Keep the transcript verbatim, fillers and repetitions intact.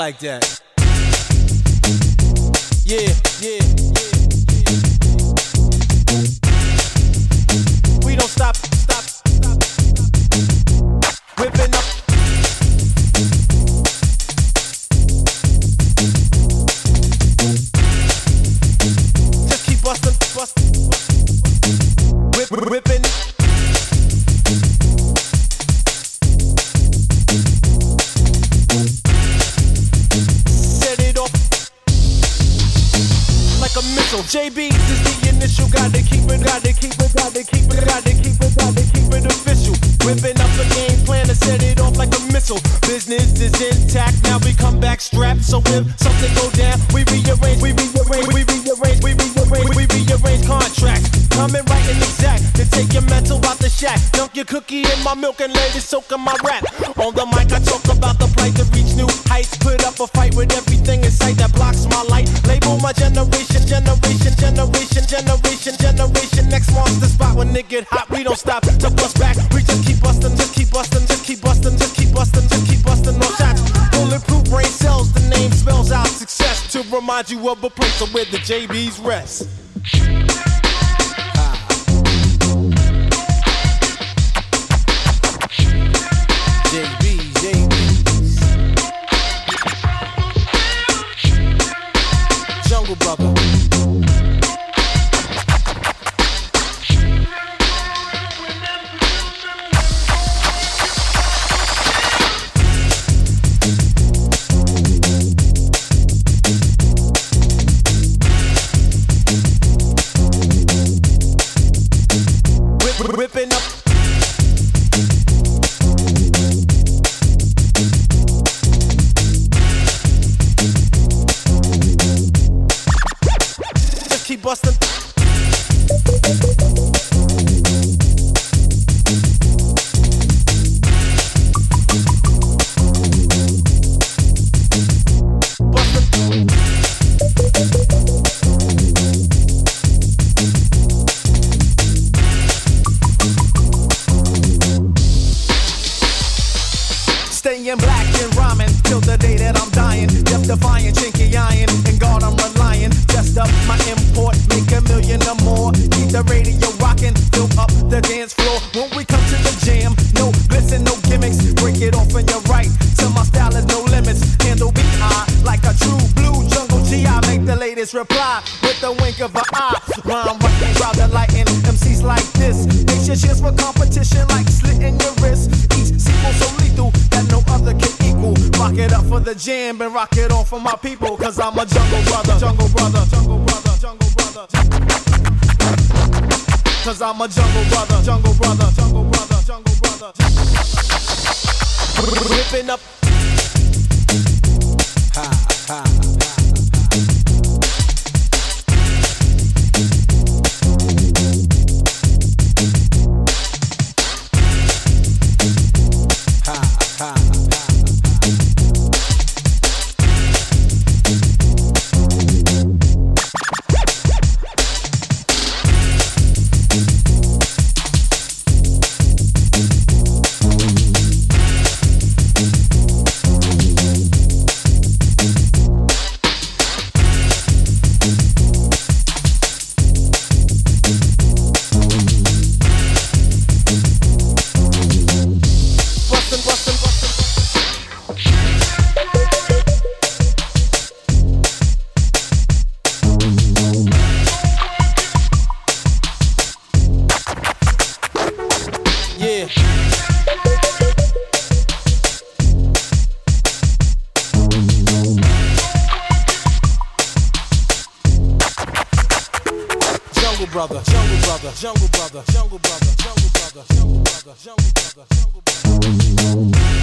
like that. Yeah, yeah, yeah, yeah. We don't stop, stop, stop, stop. Whipping up. Just keep bustin', bustin', bustin'. Whip, whipping. J B is the initial, gotta keep it, gotta keep it, gotta keep it, gotta keep it, gotta keep it official. Whipping up a game plan to set it off like a missile. Business is intact, now we come back strapped. So if something go down, we rearrange, we rearrange, we rearrange, we rearrange, we rearrange contracts. Coming right and exact to take your mental out the shack. Dunk your cookie in my milk and let it soak in my rap. On the mic I talk about the plight to reach new heights. Put up a fight with everything in sight that blocks my light. Label my generation, generation, generation, generation, generation. Next monster spot when it get hot, we don't stop to bust back. We just keep bustin', just keep bustin', just keep bustin', just keep bustin', just keep bustin' on shots. Bulletproof brain cells, the name spells out success. To remind you of a place where the J B's rest. J B, J B's Jungle Brother. Whip, whipping up. Keep bustin'. Staying black and rhyming till the day that I'm dying. Death defying, chinky iron, and God I'm relying. Just up my import, make a million or more. Keep the radio rocking, fill up the dance floor. When we come to the jam, no glitz and no gimmicks. Break it off and you're right, till my style is no limits. Handle B I like a true blue jungle G. I make the latest reply with the wink of an eye. Rhyme right, rather lighten M Cs like this. Make your cheers for competition like slitting your wrist. Each sequel so lethal that no other can equal. Rock it up for the jam and rock it on for my people. Cause I'm a jungle brother, jungle brother, jungle brother, jungle brother. Cause I'm a jungle brother, jungle brother, jungle brother, jungle brother. Whipping up. Ha, ha, ha. Brother, jungle brother, jungle brother, jungle brother, jungle brother, jungle brother, jungle brother, jungle brother.